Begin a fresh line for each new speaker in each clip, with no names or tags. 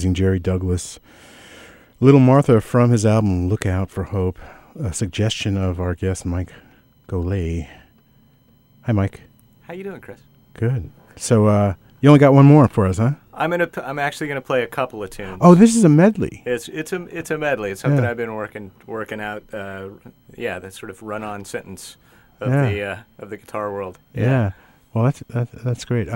amazing Jerry Douglas. Little Martha from his album Look Out for Hope, a suggestion of our guest Mike Golay. Hi, Mike.
How you doing, Chris?
Good. So you only got one more for us, huh?
I'm actually gonna play a couple of tunes.
Oh, this is a medley.
It's a medley. It's something I've been working out. The sort of run-on sentence of the guitar world.
Yeah. Well, that's great.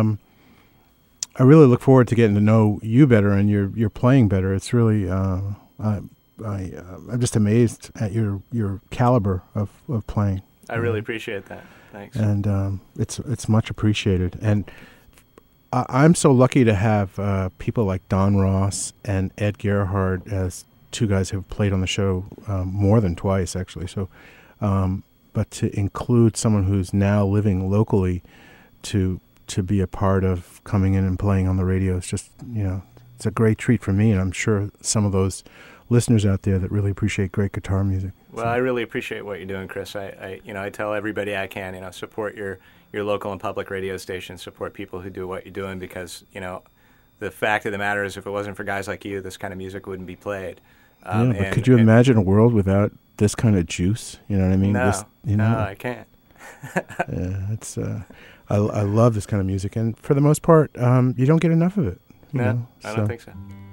I really look forward to getting to know you better and your playing better. It's really I'm just amazed at your caliber of playing.
I really appreciate that. Thanks.
And it's much appreciated. And I'm so lucky to have people like Don Ross and Ed Gerhard as two guys who've played on the show more than twice, actually. So, but to include someone who's now living locally to be a part of coming in and playing on the radio is just, it's a great treat for me, and I'm sure some of those listeners out there that really appreciate great guitar music.
Well, I really appreciate what you're doing, Chris. I tell everybody I can, support your local and public radio station, support people who do what you're doing, because, the fact of the matter is if it wasn't for guys like you, this kind of music wouldn't be played.
But could you imagine a world without this kind of juice? You know what I mean?
No,
no,
I can't.
It's I love this kind of music, and for the most part, you don't get enough of it.
No, I don't think so.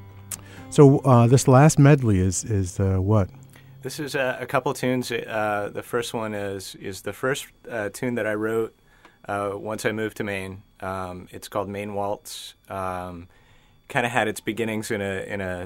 So this last medley is what?
This is a couple of tunes. The first one is the first tune that I wrote once I moved to Maine. It's called Maine Waltz. Kind of had its beginnings in a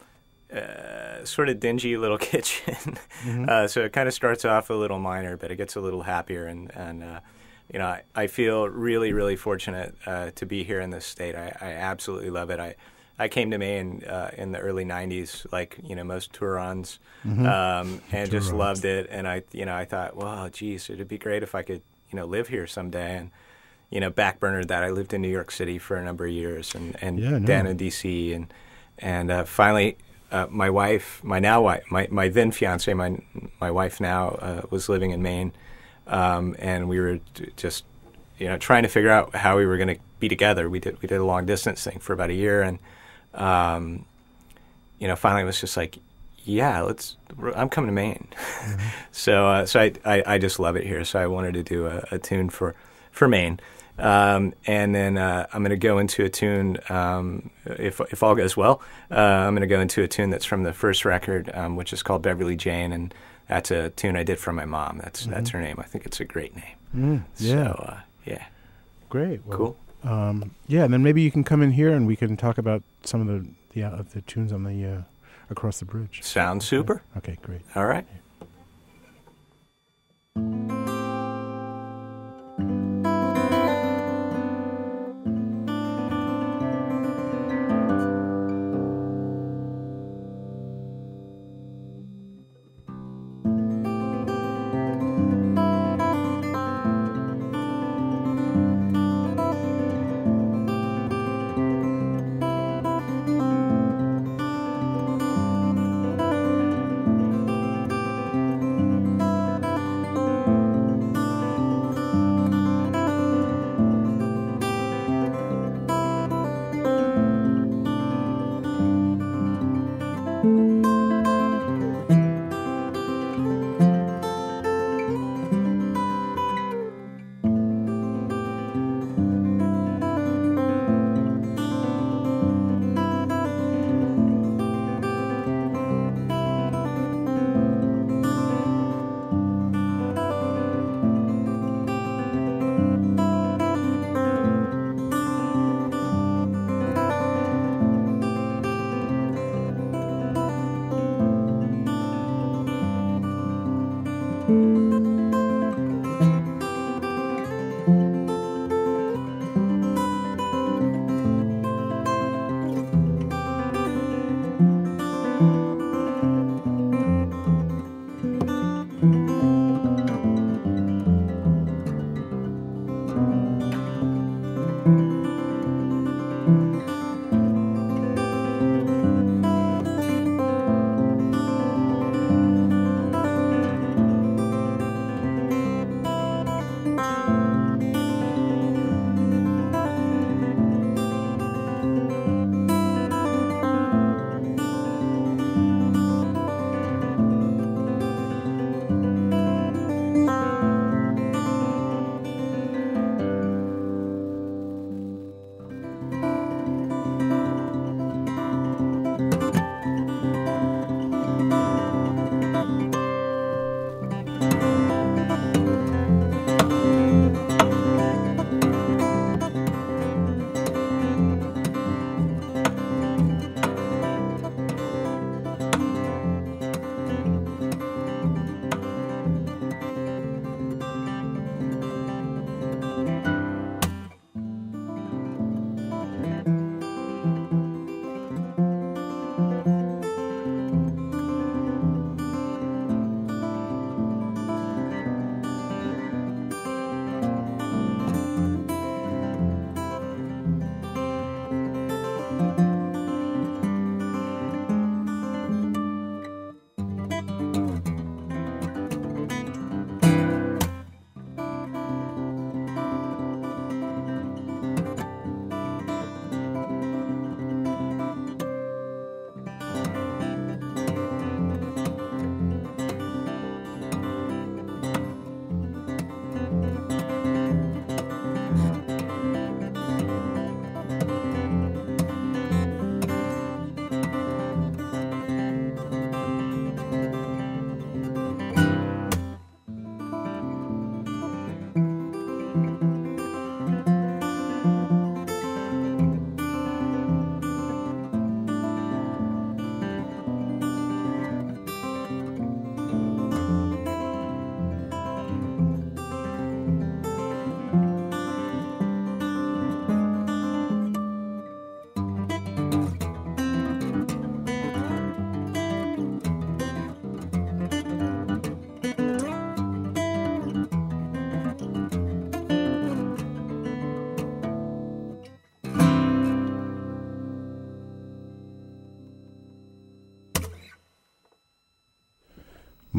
sort of dingy little kitchen. Mm-hmm. So it kind of starts off a little minor, but it gets a little happier. And I feel really, really fortunate to be here in this state. I absolutely love it. I came to Maine in the early '90s, like most Tourons, and just loved it. And I thought, well, geez, it'd be great if I could live here someday. And backburnered that. I lived in New York City for a number of years, and down in D.C. and finally, my wife, my then fiance, my wife now was living in Maine, and we were just trying to figure out how we were going to be together. We did a long distance thing for about a year, and finally it was just like, yeah, I'm coming to Maine. Mm-hmm. So I just love it here. So I wanted to do a tune for Maine. And then I'm going to go into a tune, if all goes well, I'm going to go into a tune that's from the first record, which is called Beverly Jane, and that's a tune I did for my mom. That's her name. I think it's a great name. So, yeah.
Great. Well,
cool.
And then maybe you can come in here and we can talk about some of the tunes on the Across the Bridge.
Sounds super.
Okay, great.
All right.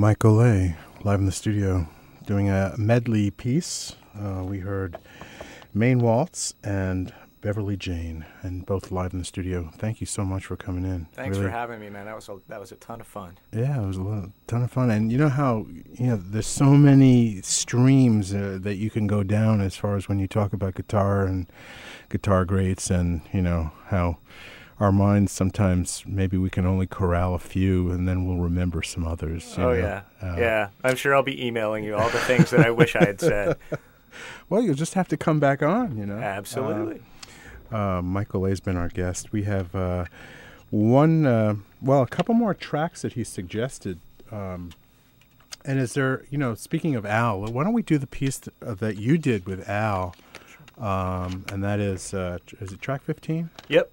Michael A. live in the studio doing a medley piece. We heard Maine Waltz and Beverly Jane, and both live in the studio. Thank you so much for coming in.
Thanks for having me, man. That was a ton of fun.
Yeah, it was a ton of fun. And you know how there's so many streams that you can go down as far as when you talk about guitar and guitar greats, and how our minds sometimes maybe we can only corral a few, and then we'll remember some others.
Yeah. I'm sure I'll be emailing you all the things that I wish I had said.
Well, you'll just have to come back on.
Absolutely.
Michael A's been our guest. We have a couple more tracks that he suggested. And is there, speaking of Al, why don't we do the piece that you did with Al? And that is it track 15?
Yep.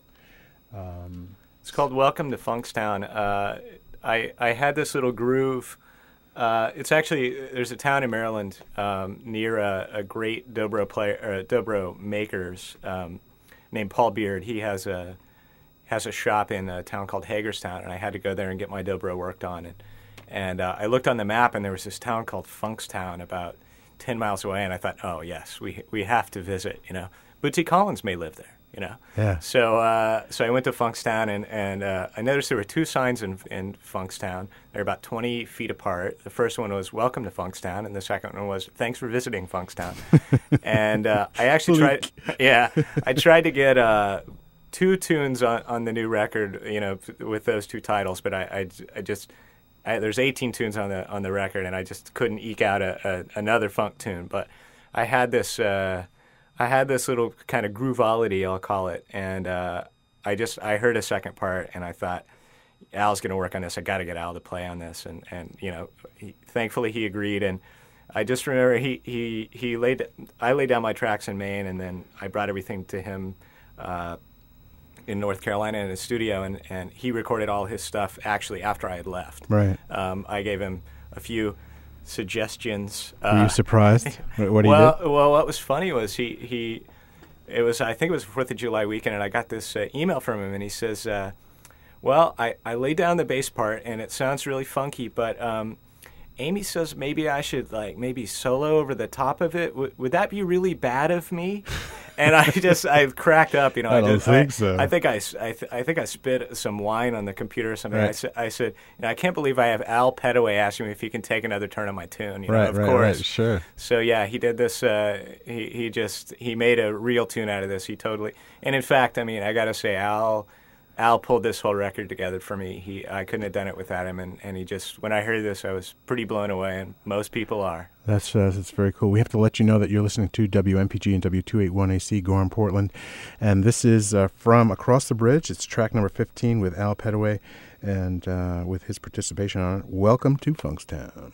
It's called Welcome to Funkstown. I had this little groove. It's actually, there's a town in Maryland near a great dobro player, dobro makers named Paul Beard. He has a shop in a town called Hagerstown, and I had to go there and get my dobro worked on. And I looked on the map, and there was this town called Funkstown about 10 miles away, and I thought, oh, yes, we have to visit, Bootsy Collins may live there.
Yeah.
So I went to Funkstown, and I noticed there were two signs in Funkstown. They're about 20 feet apart. The first one was "Welcome to Funkstown," and the second one was "Thanks for visiting Funkstown." And I actually tried. Yeah, I tried to get two tunes on the new record, with those two titles, but I just there's 18 tunes on the record, and I just couldn't eke out another funk tune. But I had this. I had this little kind of groovolity, I'll call it, and I heard a second part, and I thought, Al's going to work on this. I got to get Al to play on this, and thankfully he agreed. And I just remember I laid down my tracks in Maine, and then I brought everything to him in North Carolina in his studio, and he recorded all his stuff actually after I had left.
Right.
I gave him a few suggestions.
Were you surprised what he did?
Well, what was funny was I think it was the 4th of July weekend, and I got this email from him, and he says, I laid down the bass part, and it sounds really funky, but Amy says maybe I should maybe solo over the top of it. Would that be really bad of me? And I cracked up.
I don't think so.
I think I spit some wine on the computer or something.
Right.
I said, I can't believe I have Al Petaway asking me if he can take another turn on my tune.
Of course. Right, sure.
So yeah, he did this. He made a real tune out of this. And in fact, I got to say, Al pulled this whole record together for me. I couldn't have done it without him, and he just, when I heard this, I was pretty blown away, and most people are.
That's very cool. We have to let you know that you're listening to WMPG and W281AC, Gorham, Portland, and this is from Across the Bridge. It's track number 15 with Al Petaway, and with his participation on it. Welcome to Funkstown.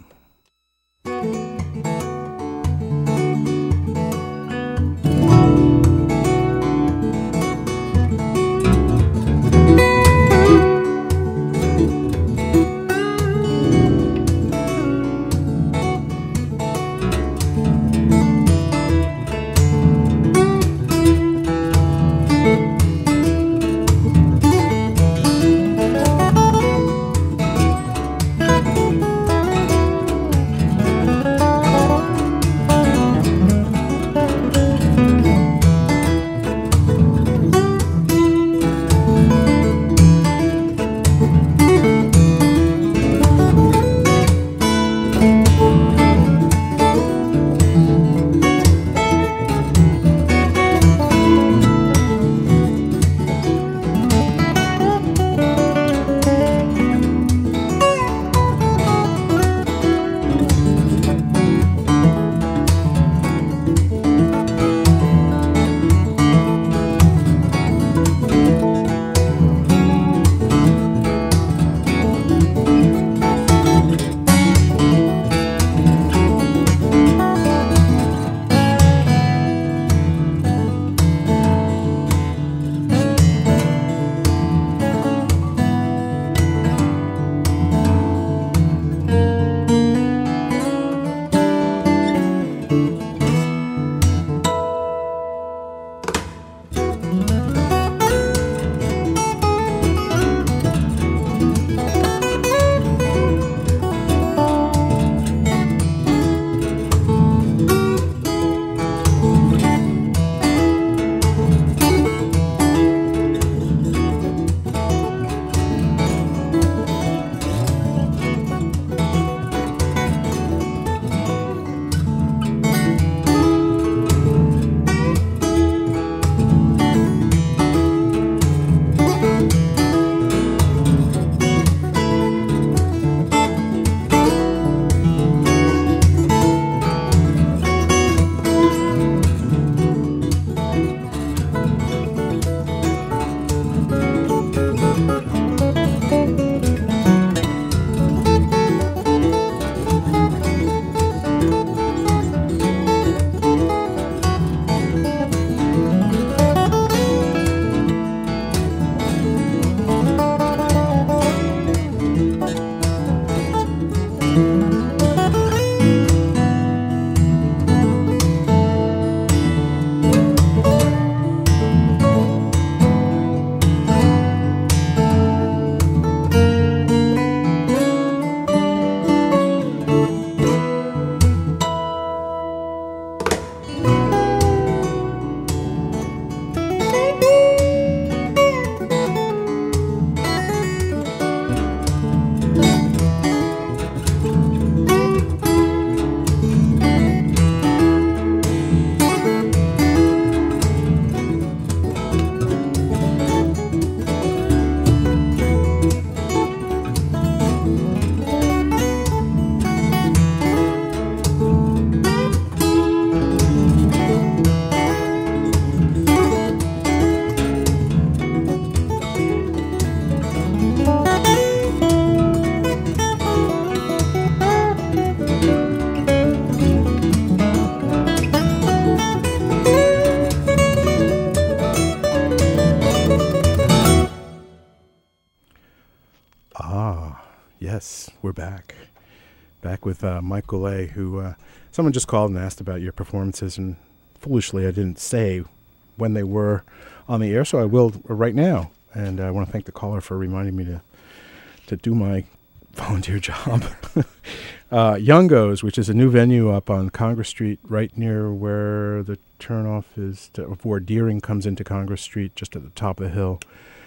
Yes, we're back. Back with Mike Goulet, who someone just called and asked about your performances, and foolishly I didn't say when they were on the air, so I will right now. And I want to thank the caller for reminding me to do my volunteer job. Youngos, which is a new venue up on Congress Street, right near where the turnoff is, where Deering comes into Congress Street, just at the top of the hill,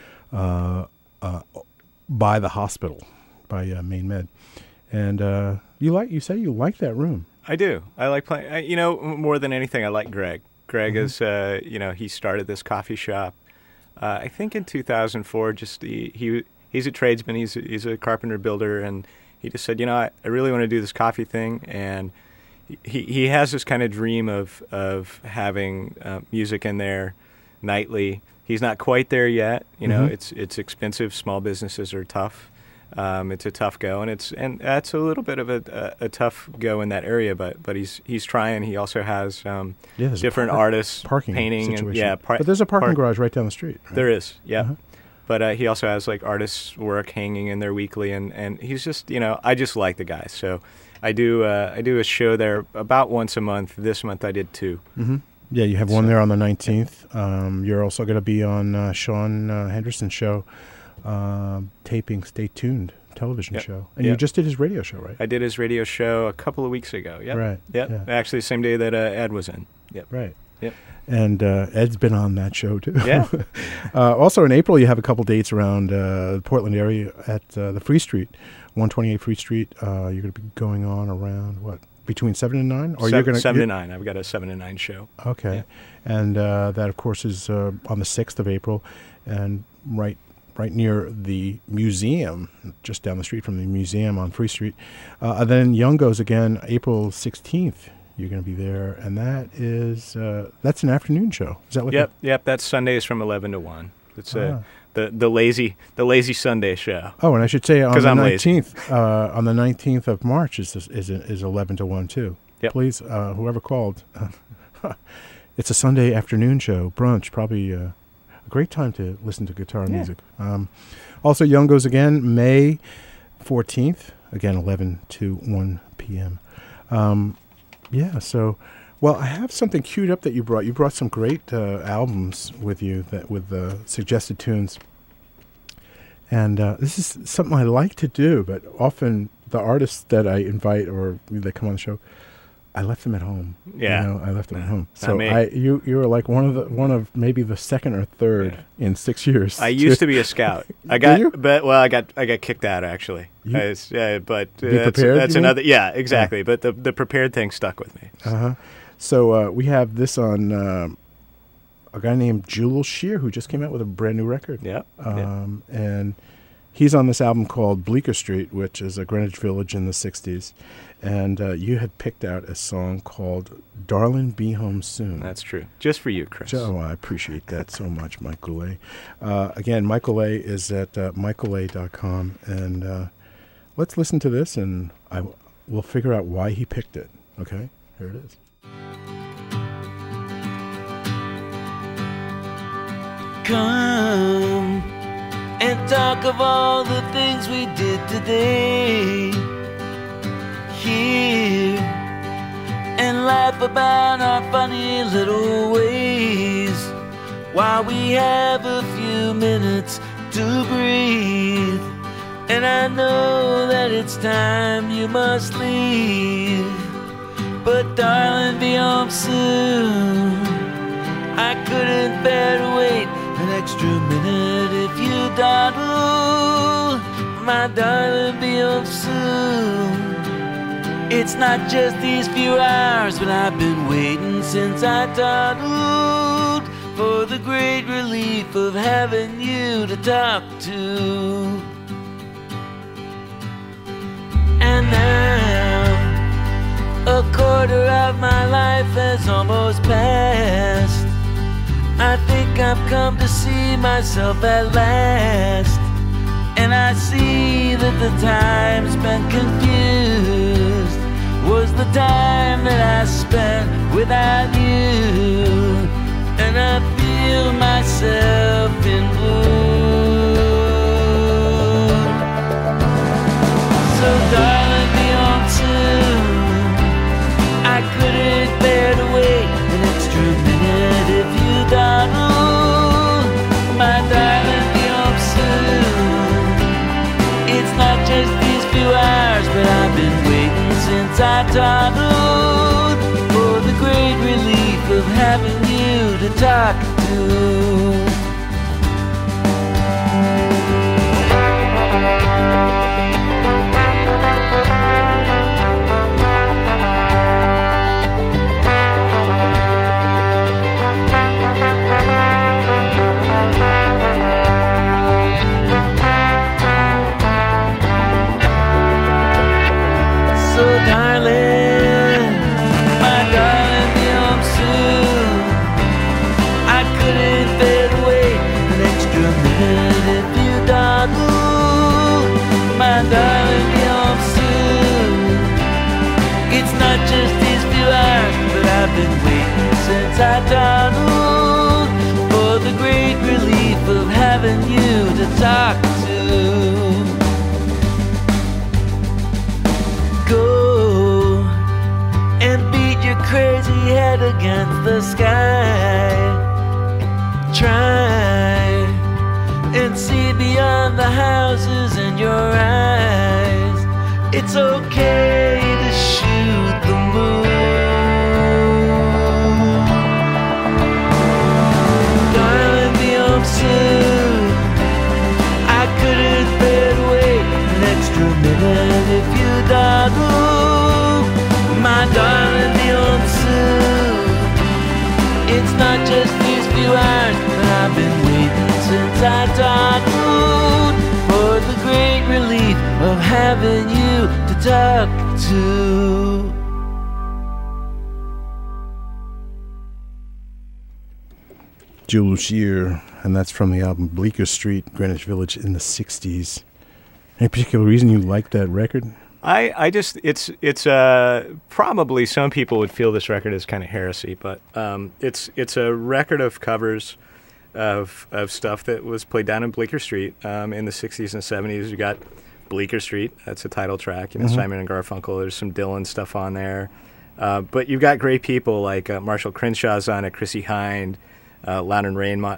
by the hospital, by Maine Med. And you say you like that room.
I do. I like playing. More than anything, I like Greg. Greg is, he started this coffee shop. I think in 2004. Just he's a tradesman. He's a carpenter builder, and he just said, I really want to do this coffee thing. And he has this kind of dream of having music in there nightly. He's not quite there yet. It's expensive. Small businesses are tough. It's a tough go, and that's a little bit of a tough go in that area. But he's trying. He also has different artists
parking
painting
situation. But there's a parking garage right down the street. Right?
There is, yeah. Uh-huh. But he also has like artists' work hanging in there weekly, and he's just I just like the guy. So I do a show there about once a month. This month I did 2.
Mm-hmm. Yeah, you have one there on the 19th. You're also going to be on Sean Henderson's show. Taping Stay Tuned television show. And you just did his radio show, right?
I did his radio show a couple of weeks ago. Yep.
Right.
Yep. Yeah. Actually, the same day that Ed was in. Yep.
Right.
Yep.
And Ed's been on that show, too.
Yeah.
Also, in April, you have a couple dates around the Portland area at the Free Street, 128 Free Street. You're going to be going on around, what, between 7 and 9? Or
7 to 9. I've got a 7 to 9 show.
Okay.
Yeah.
And that, of course, is on the 6th of April. And right near the museum, just down the street from the museum on Free Street. Then Youngos again, April 16th. You're going to be there, and that's an afternoon show. Is that what?
Yep. That's Sundays from 11 to 1. It's the lazy Sunday show.
Oh, and I should say on the 19th, on the 19th of March is 11 to 1 too.
Yep.
Please, whoever called, it's a Sunday afternoon show, brunch, probably. Great time to listen to guitar music. Also, Youngos again, May 14th, again, 11 to 1 p.m. I have something queued up that you brought. You brought some great albums with you with suggested tunes. And this is something I like to do, but often the artists that I invite or they come on the show, I left them at home.
Yeah,
I left them at home. So you were like one of maybe the second or third in 6 years.
I used to be a scout. I got kicked out actually. But that's another. Yeah, exactly. Yeah. But the prepared thing stuck with me.
So we have this on a guy named Jules Shear who just came out with a brand new record.
Yeah.
And he's on this album called Bleecker Street, which is a Greenwich Village in the 60s. And you had picked out a song called Darlin' Be Home Soon.
That's true. Just for you, Chris.
Oh, I appreciate that so much, Mike Goulet. Again, Mike Goulet is at MikeGoulet.com. And let's listen to this, and we'll figure out why he picked it. Okay? Here it is.
Come and talk of all the things we did today. Here and laugh about our funny little ways while we have a few minutes to breathe. And I know that it's time you must leave, but darling, be home soon. I couldn't bear to wait an extra minute if you dawdle. My darling, be home soon. It's not just these few hours, but I've been waiting since I toddled for the great relief of having you to talk to. And now, a quarter of my life has almost passed. I think I've come to see myself at last. And I see that the time spent confused was the time that I spent without you. And I feel myself in blue. couldn't bear to wait an extra minute if you dawdle, my darling, be home soon. It's not just these few hours, but I've been waiting since I toddled for the great relief of having you to talk to. I toddled for the great relief of having you to talk to. Go and beat your crazy head against the sky. Try and see beyond the houses in your eyes. It's okay to shoot the moon. Soon. I couldn't bear to wait an extra minute if you dawdle, my darling, be home soon. It's not just these few hours, but I've been waiting since I toddled for the great relief of having you to talk to.
Jewel Shear, and that's from the album Bleecker Street, Greenwich Village in the 60s. Any particular reason you like that record?
I just, it's probably some people would feel this record is kind of heresy, but it's a record of covers of stuff that was played down in Bleecker Street in the 60s and 70s. You got Bleecker Street, that's a title track, you know, Simon and Garfunkel, there's some Dylan stuff on there. But you've got great people like Marshall Crenshaw's on it, Chrissie Hynde, Loudon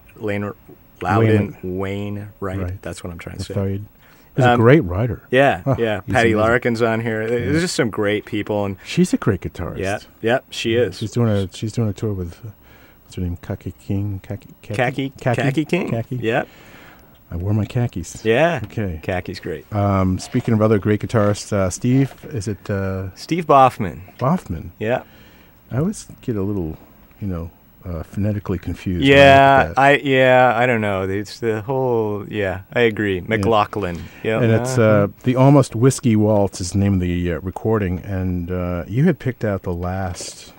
Wainwright. That's what I'm trying to say.
He's a great writer.
Yeah. Patty Larkin's on here. There's just some great people, and
she's a great guitarist.
Yeah, she is.
She's doing a tour with what's her name, Khaki King.
Khaki King. Yep.
I wore my khakis.
Yeah.
Okay.
Khaki's great.
Speaking of other great guitarists, Steve, is it
Steve Boffman?
Boffman.
Yeah.
I always get a little, phonetically confused.
Yeah, I don't know. It's the whole. Yeah, I agree. McLaughlin. Yeah,
and it's the Almost Whiskey Waltz is the name of the recording, and you had picked out the last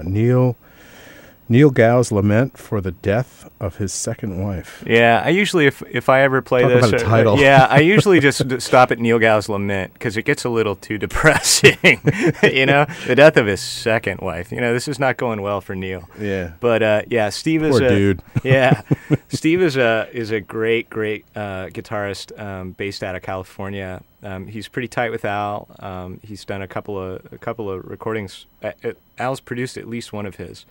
Neil Gow's lament for the death of his second wife.
Yeah, I usually, if I ever play
Talk
this,
about a title.
I usually just stop at Neil Gow's lament because it gets a little too depressing. The death of his second wife. This is not going well for Neil.
Yeah,
but Steve is
poor dude.
Yeah, Steve is a great guitarist based out of California. He's pretty tight with Al. He's done a couple of recordings. Al's produced at least one of his.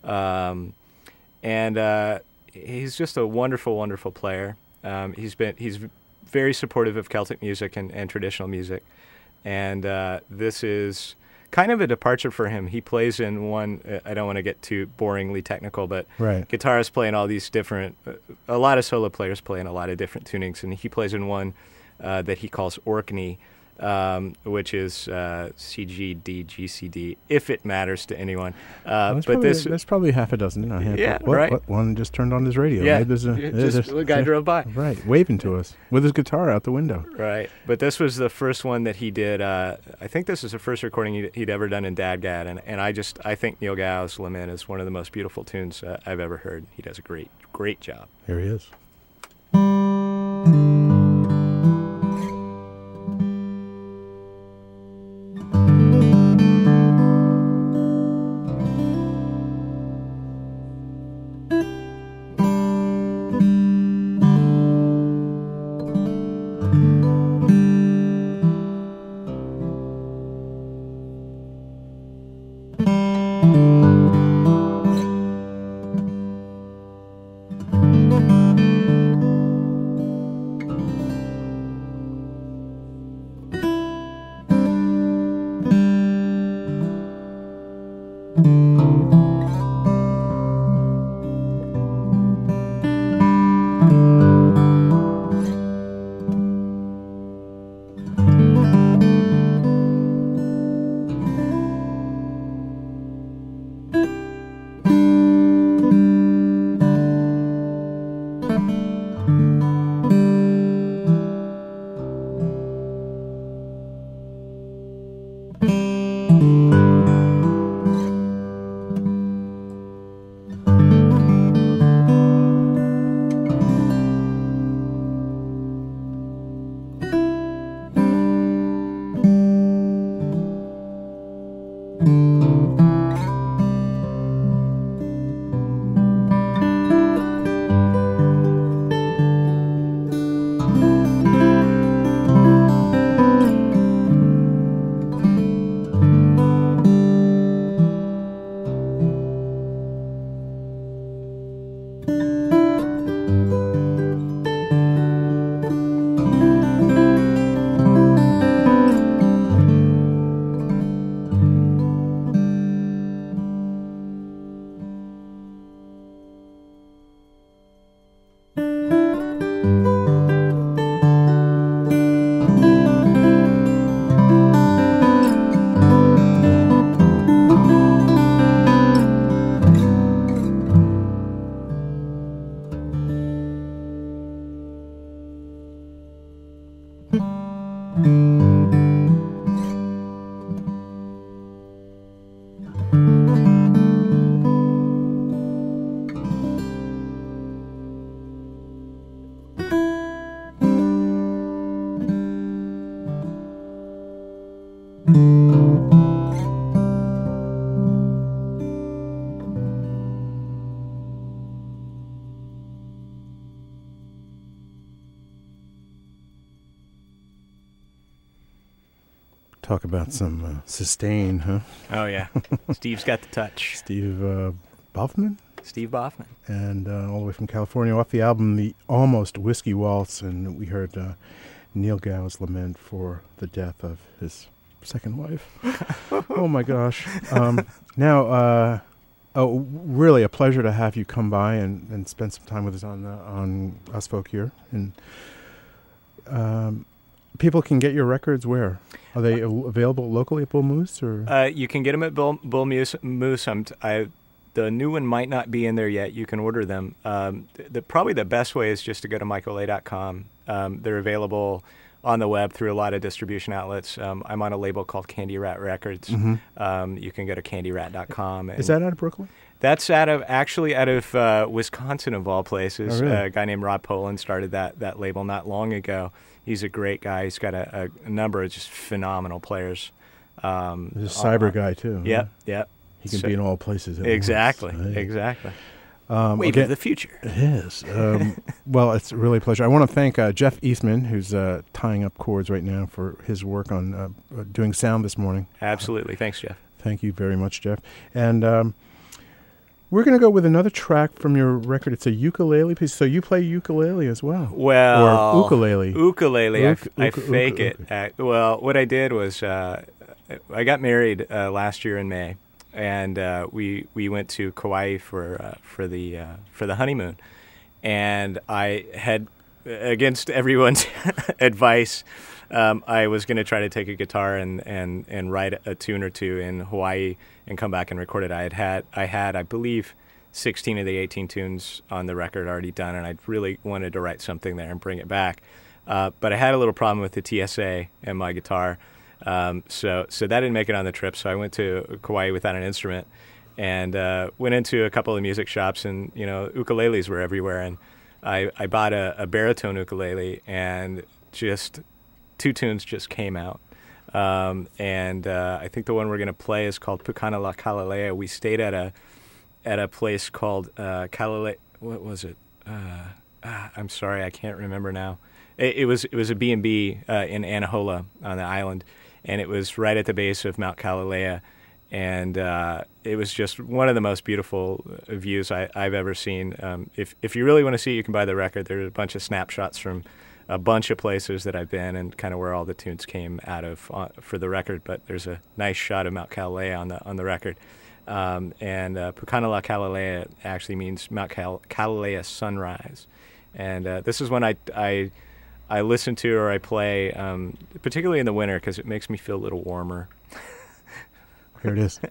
And he's just a wonderful, wonderful player. He's very supportive of Celtic music and traditional music, and this is kind of a departure for him. He plays in one. I don't want to get too boringly technical, but guitarists play in all these different. A lot of solo players play in a lot of different tunings, and he plays in one that he calls Orkney. Which is CGD, GCD, if it matters to anyone.
There's probably half a dozen.
Right.
One just turned on his radio.
Yeah,
maybe
the guy drove by.
Right, waving to us with his guitar out the window.
Right, but this was the first one that he did. I think this is the first recording he'd ever done in Dadgad, and I think Neil Gow's Lament is one of the most beautiful tunes I've ever heard. He does a great job.
Here he is. Talk about some sustain, huh?
Oh, yeah. Steve's got the touch.
Steve Boffman?
Steve Boffman.
And all the way from California, off the album The Almost Whiskey Waltz, and we heard Neil Gow's lament for the death of his second wife. Oh, my gosh. Now, really a pleasure to have you come by and spend some time with us on Us Folk here. And people can get your records where? Are they available locally at Bull Moose? Or?
You can get them at Bull Moose. The new one might not be in there yet. You can order them. Probably the best way is just to go to michaelay.com. They're available on the web through a lot of distribution outlets. I'm on a label called Candy Rat Records. Mm-hmm. You can go to candyrat.com.
Is that out of Brooklyn?
That's out of Wisconsin, of all places. Oh, really? A guy named Rod Poland started that label not long ago. He's a great guy. He's got a number of just phenomenal players.
He's a cyber guy, too.
Yep, yep.
He can be in all places at
exactly,
once.
Exactly.
Wave
of the future.
It is. Well, it's really a pleasure. I want to thank Jeff Eastman, who's tying up chords right now for his work on doing sound this morning.
Absolutely. Thanks, Jeff.
Thank you very much, Jeff. And we're going to go with another track from your record. It's a ukulele piece. So you play ukulele as well.
Well,
or ukulele.
Ukulele. I fake it. Well, what I did was I got married last year in May, and we went to Kauai for the honeymoon, and I had, against everyone's advice, I was going to try to take a guitar and write a tune or two in Hawaii and come back and record it. I had I believe 16 of the 18 tunes on the record already done, and I really wanted to write something there and bring it back. But I had a little problem with the TSA and my guitar, so that didn't make it on the trip. So I went to Kauai without an instrument, and went into a couple of music shops, and ukuleles were everywhere, and I bought a baritone ukulele, and just 2 tunes just came out. And I think the one we're going to play is called Pukana La Kalalea. We stayed at a place called Kalalea. What was it? I'm sorry, I can't remember now. It was a B&B in Anahola on the island, and it was right at the base of Mount Kalalea. And it was just one of the most beautiful views I've ever seen. If you really want to see it, you can buy the record. There's a bunch of snapshots from a bunch of places that I've been and kind of where all the tunes came out of for the record. But there's a nice shot of Mount Kilauea on the record. And Pukana La Kilauea actually means Mount Kilauea sunrise. And this is when I listen to or I play, particularly in the winter, because it makes me feel a little warmer.
Here it is.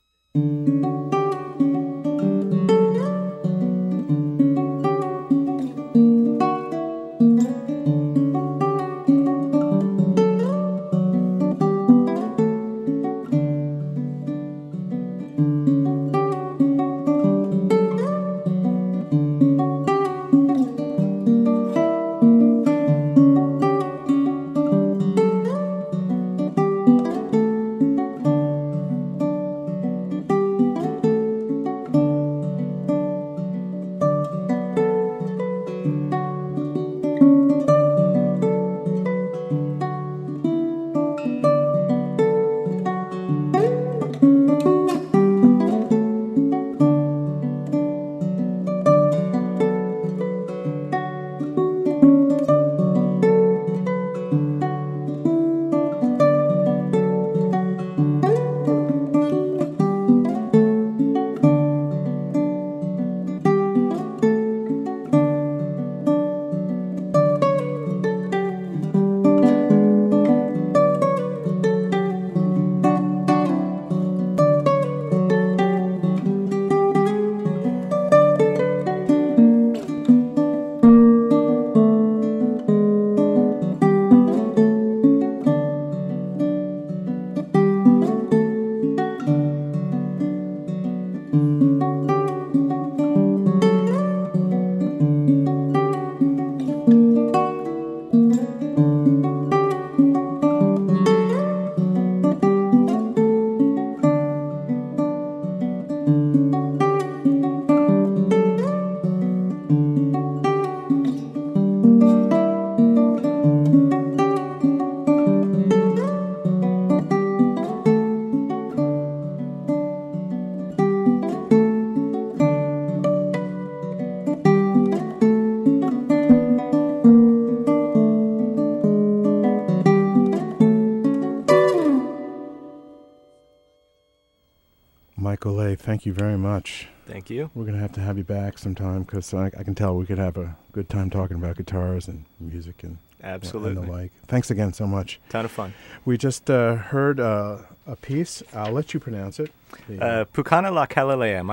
Michael A., thank you very much.
Thank you.
We're going to have you back sometime because I can tell we could have a good time talking about guitars and music and,
absolutely,
and the like. Thanks again so much.
Ton of fun.
We just heard a piece. I'll let you pronounce it.
Pukana La Kilauea.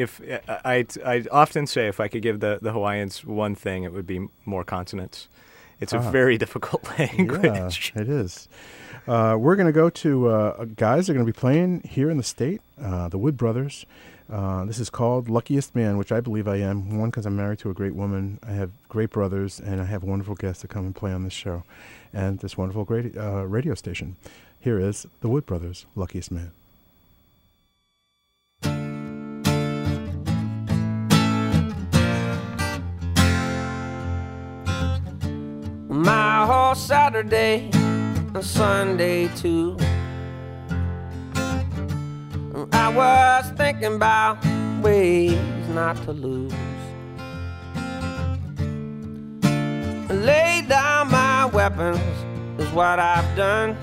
I often say if I could give the Hawaiians one thing, it would be more consonants. It's a very difficult language.
Yeah, it is. We're going to go to guys that are going to be playing here in the state, the Wood Brothers. This is called Luckiest Man, which I believe I am. One, because I'm married to a great woman. I have great brothers, and I have wonderful guests that come and play on this show and this wonderful great radio station. Here is the Wood Brothers, Luckiest Man.
My whole Saturday and Sunday too, I was thinking about ways not to lose. Lay down my weapons is what I've done.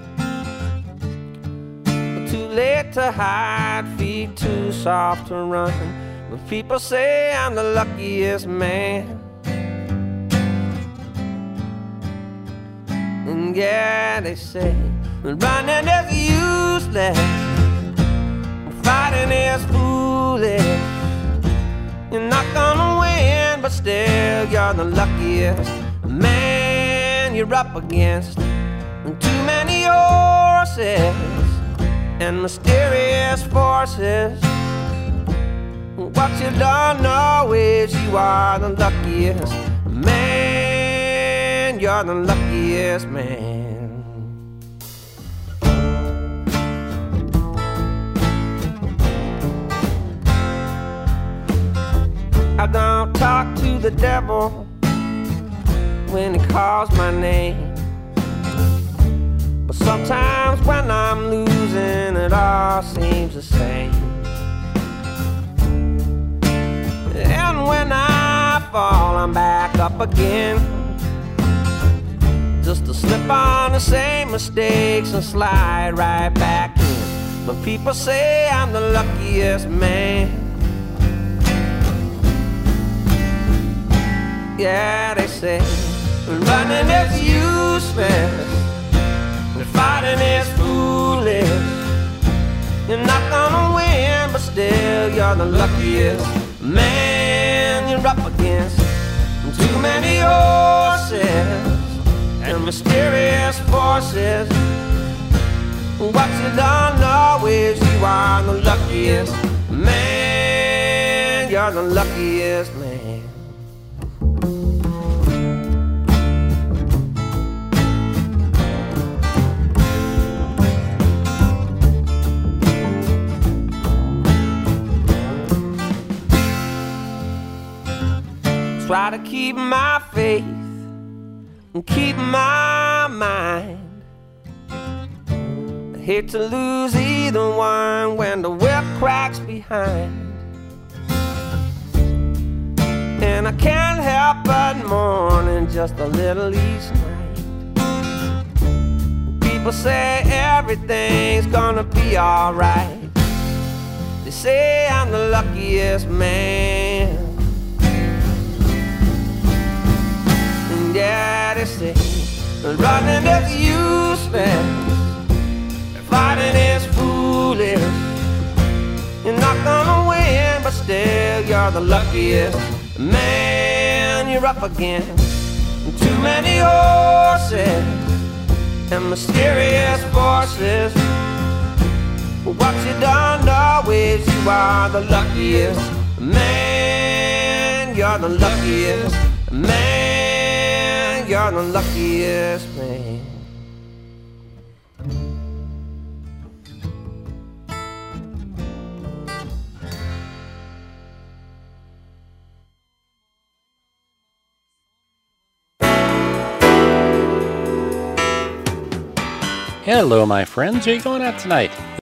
Too late to hide, feet too soft to run. But people say I'm the luckiest man. And yeah, they say that running is useless, fighting is foolish. You're not gonna win, but still you're the luckiest man you're up against. And too many horses and mysterious forces. What you don't know is you are the luckiest man. You're the luckiest man. I don't talk to the devil when he calls my name, but Sometimes when I'm losing, it all seems the same. And when I fall, I'm back up again, just to slip on the same mistakes and slide right back in. But people say I'm the luckiest man. Yeah, they say running is useless and fighting is foolish. You're not gonna win, but still you're the luckiest man. You're up against too many horses and mysterious forces. What you don't know is you are the luckiest man. You're the luckiest man. Try to keep my faith and keep my mind. I hate to lose either one when the whip cracks behind. And I can't help but mourning just a little each night. People say everything's gonna be alright. They say I'm the luckiest man. Yeah, they say running is useless, fighting is foolish. You're not gonna win, but still you're the luckiest man. You're up against too many horses and mysterious forces. What you don't know is you are the luckiest man. You're the luckiest man. You're the luckiest man.
Hello, my friends. Are you going out tonight?